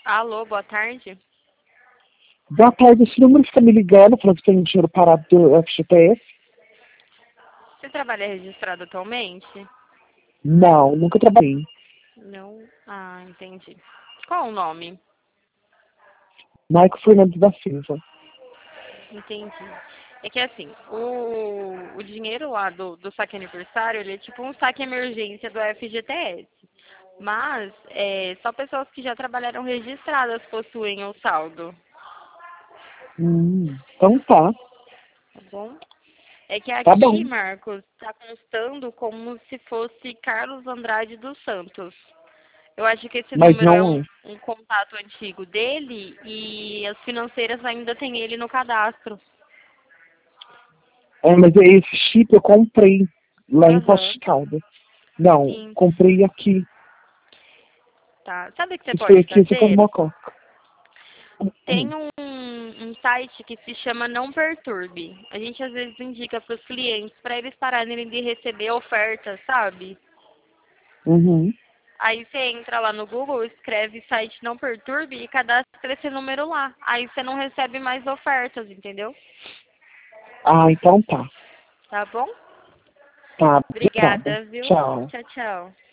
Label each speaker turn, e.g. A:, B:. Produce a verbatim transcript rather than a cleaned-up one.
A: Alô, boa tarde.
B: Boa tarde, esse número que está me ligando, falando que tem dinheiro parado do F G T S.
A: Você trabalha registrado atualmente?
B: Não, nunca trabalhei.
A: Não? Ah, entendi. Qual o nome?
B: Maico Fernandes da Silva.
A: Entendi. É que assim, o, o dinheiro lá do, do saque aniversário, ele é tipo um saque emergência do F G T S. Mas é, só pessoas que já trabalharam registradas possuem o saldo,
B: Hum, então tá,
A: tá bom? É que
B: tá
A: aqui,
B: bom.
A: Marcos, está constando como se fosse Carlos Andrade dos Santos. Eu acho que esse
B: Mas
A: número é
B: não
A: um,
B: é.
A: um contato antigo dele e as financeiras ainda têm ele no cadastro.
B: É, mas esse chip eu comprei lá em Poços
A: Aham,
B: de Caldas. Não,
A: sim,
B: comprei aqui.
A: tá. Sabe o que você
B: Se foi
A: pode
B: aqui, você
A: fazer?
B: tomou coca.
A: Tem um, um site que se chama Não Perturbe. A gente às vezes indica para os clientes para eles pararem de receber ofertas, sabe?
B: Uhum.
A: Aí você entra lá no Google, escreve site Não Perturbe e cadastra esse número lá. Aí você não recebe mais ofertas, entendeu?
B: Ah, então tá.
A: Tá bom?
B: Tá, obrigada.
A: Obrigada, viu?
B: Tchau.
A: Tchau, tchau.